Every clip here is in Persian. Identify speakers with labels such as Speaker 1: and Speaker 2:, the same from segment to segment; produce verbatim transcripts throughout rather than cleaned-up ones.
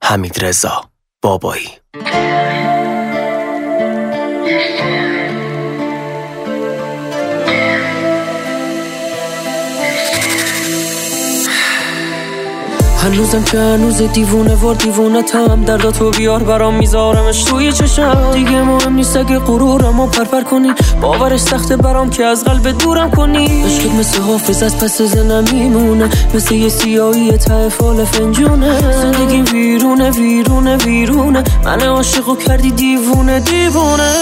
Speaker 1: حمیدرضا بابایی.
Speaker 2: هنوزم که هنوز دیوونه وار دیوونه تم، درداتو بیار برام میذارمش توی چشم. دیگه مهم نیست اگه غرورمو پرپر کنی، باورش سخته برام که از قلب دورم کنی. عشقت مثل حافظ از پس زنم میمونه، مثل یه سیاهی ته فال فنجونه. زندگی ویرونه ویرونه ویرونه، من عاشقو کردی دیوونه دیوونه.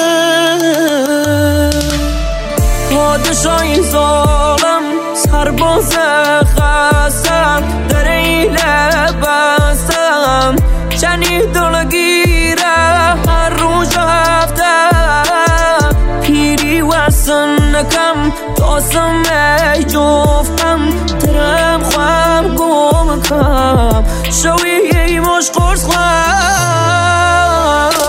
Speaker 2: پادشاه این ظالم سرباز خستم، در این لبستم چنی دلگیره هر روز هفتم. پیری وستن نکم داستم ای جفتم، درم خوام گم کم شوی ای مش قرص خوام.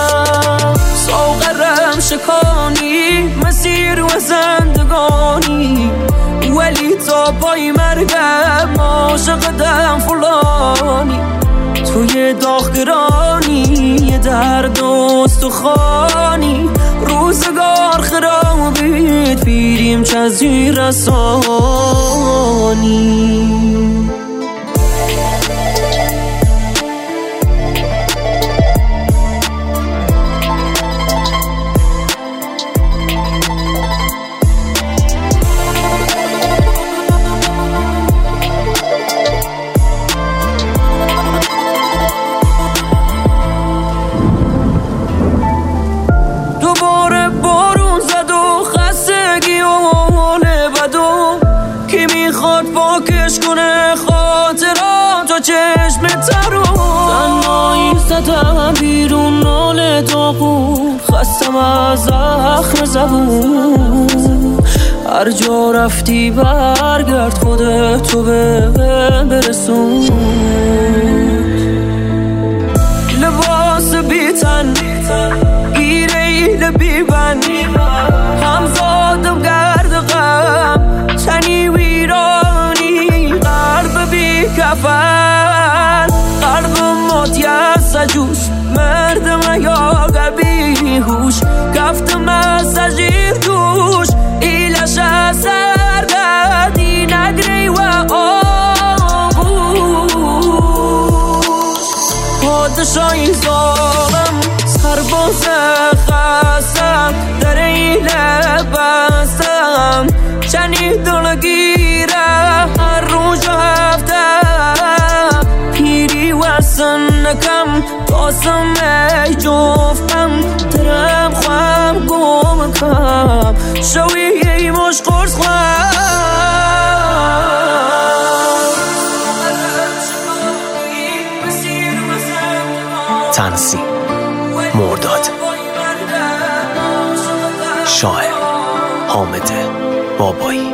Speaker 2: ساغرم شکانی مسیر و زندگانی، ولی تا پای مرگم عاشقتم فلانی. توی داغگرانی درد و استخوانی، روزگار خرابید پیریم چزی رسانی. پاکش کنه خاطرات و چشم ترو، تنهایی زدم بیرون ناله داغون، خستم از زخم زبون. هر جا رفتی برگرد خودتو به برسون. لباس بیتن گیره ایل بیبن، همزادم گرد غم تنی ویرانی. قلب بی کفن قلب موتی از سجوش، مردم یا قلبی هوش گفتم از سجیر دوش. ایلش از سرگردی نگری و آغوش. پادشاه این ظالم سرباز خستم، در این لبستم چنی دلگیره هر روز هفتم. پیری وستن نکم داستم ای جفتم، درم خوام گم کم شوی ای مش قرص خوام.
Speaker 1: تنظیم مرداد، شاعر حامد بابایی.